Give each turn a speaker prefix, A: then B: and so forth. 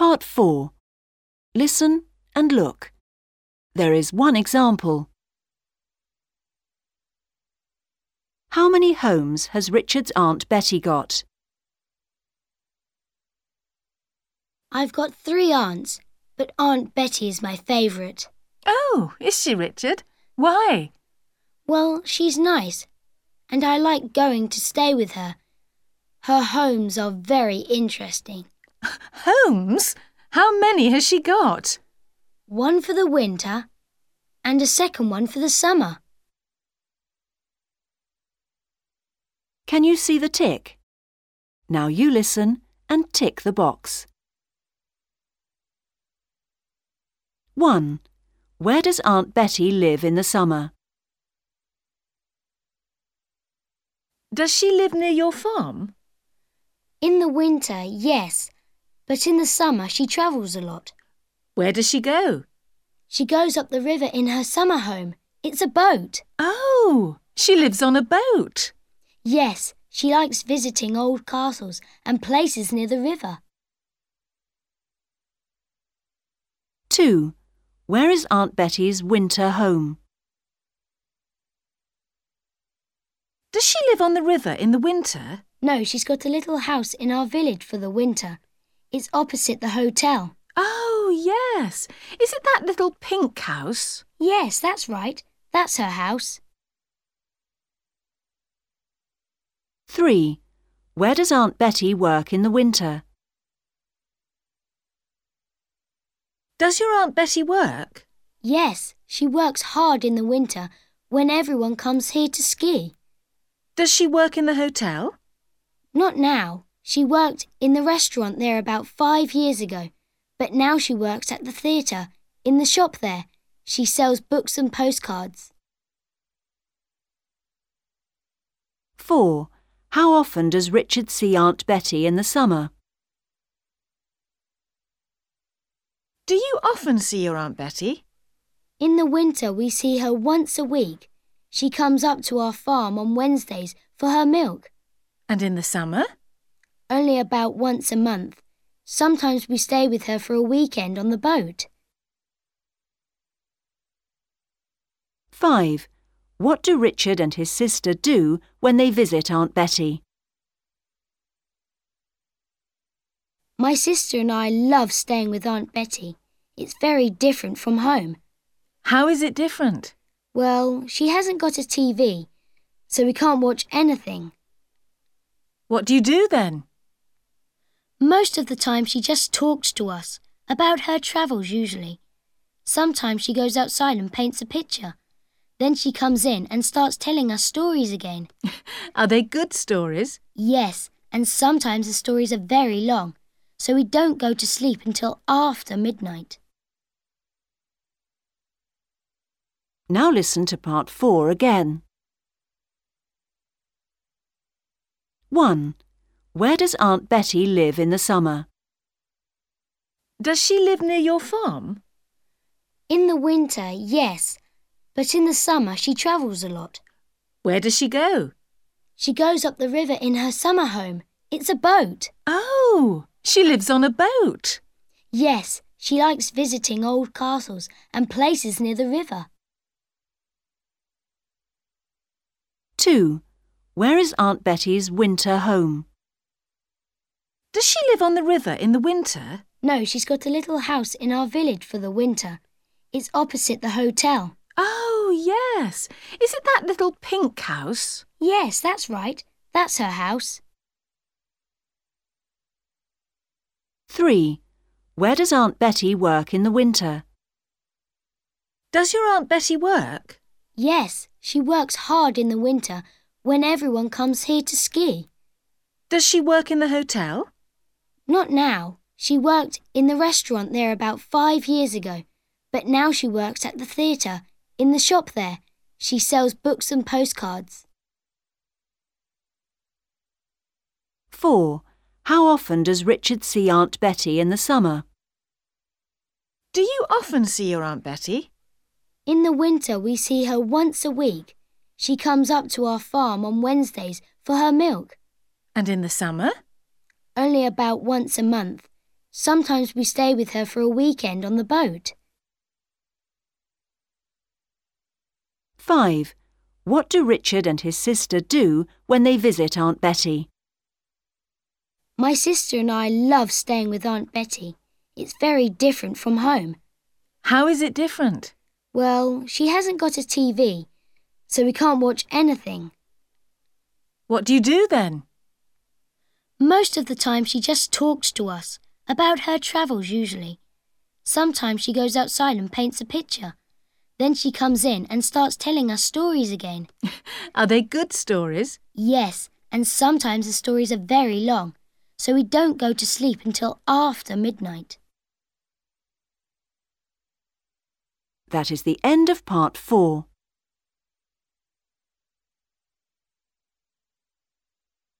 A: Part 4. Listen and look. There is one example. How many homes has Richard's Aunt Betty got?
B: I've got 3 aunts, but Aunt Betty is my favourite.
C: Oh, is she, Richard? Why?
B: Well, she's nice, and I like going to stay with her. Her homes are very interesting.
C: Homes? How many has she got?
B: 1 for the winter and a second one for the summer.
A: Can you see the tick? Now you listen and tick the box. 1. Where does Aunt Betty live in the summer?
C: Does she live near your farm?
B: In the winter, yes, but in the summer she travels a lot.
C: Where does she go?
B: She goes up the river in her summer home. It's a boat.
C: Oh, she lives on a boat.
B: Yes, she likes visiting old castles and places near the river.
A: 2. Where is Aunt Betty's winter home?
C: Does she live on the river in the winter?
B: No, she's got a little house in our village for the winter. It's opposite the hotel.
C: Oh, yes. Is it that little pink house?
B: Yes, that's right. That's her house.
A: 3. Where does Aunt Betty work in the winter?
C: Does your Aunt Betty work?
B: Yes, she works hard in the winter when everyone comes here to ski.
C: Does she work in the hotel?
B: Not now. She worked in the restaurant there about 5 years ago, but now she works at the theatre, in the shop there. She sells books and postcards.
A: 4. How often does Richard see Aunt Betty in the summer?
C: Do you often see your Aunt Betty?
B: In the winter, we see her once a week. She comes up to our farm on Wednesdays for her milk.
C: And in the summer?
B: Only about once a month. Sometimes we stay with her for a weekend on the boat.
A: 5. What do Richard and his sister do when they visit Aunt Betty?
B: My sister and I love staying with Aunt Betty. It's very different from home.
C: How is it different?
B: Well, she hasn't got a TV, so we can't watch anything.
C: What do you do then?
B: Most of the time she just talks to us, about her travels usually. Sometimes she goes outside and paints a picture. Then she comes in and starts telling us stories again.
C: Are they good stories?
B: Yes, and sometimes the stories are very long, so we don't go to sleep until after midnight.
A: Now listen to Part 4 again. 1. Where does Aunt Betty live in the summer?
C: Does she live near your farm?
B: In the winter, yes, but in the summer she travels a lot.
C: Where does she go?
B: She goes up the river in her summer home. It's a boat.
C: Oh, she lives on a boat.
B: Yes, she likes visiting old castles and places near the river.
A: 2. Where is Aunt Betty's winter home?
C: Does she live on the river in the winter?
B: No, she's got a little house in our village for the winter. It's opposite the hotel.
C: Oh, yes. Is it that little pink house?
B: Yes, that's right. That's her house.
A: 3. Where does Aunt Betty work in the winter?
C: Does your Aunt Betty work?
B: Yes, she works hard in the winter when everyone comes here to ski.
C: Does she work in the hotel?
B: Not now. She worked in the restaurant there about 5 years ago, but now she works at the theatre, in the shop there. She sells books and postcards.
A: 4. How often does Richard see Aunt Betty in the summer?
C: Do you often see your Aunt Betty?
B: In the winter, we see her once a week. She comes up to our farm on Wednesdays for her milk.
C: And in the summer?
B: Only about once a month. Sometimes we stay with her for a weekend on the boat.
A: 5. What do Richard and his sister do when they visit Aunt Betty?
B: My sister and I love staying with Aunt Betty. It's very different from home.
C: How is it different?
B: Well, she hasn't got a TV, so we can't watch anything.
C: What do you do then?
B: Most of the time she just talks to us, about her travels usually. Sometimes she goes outside and paints a picture. Then she comes in and starts telling us stories again.
C: Are they good stories?
B: Yes, and sometimes the stories are very long, so we don't go to sleep until after midnight.
A: That is the end of part 4.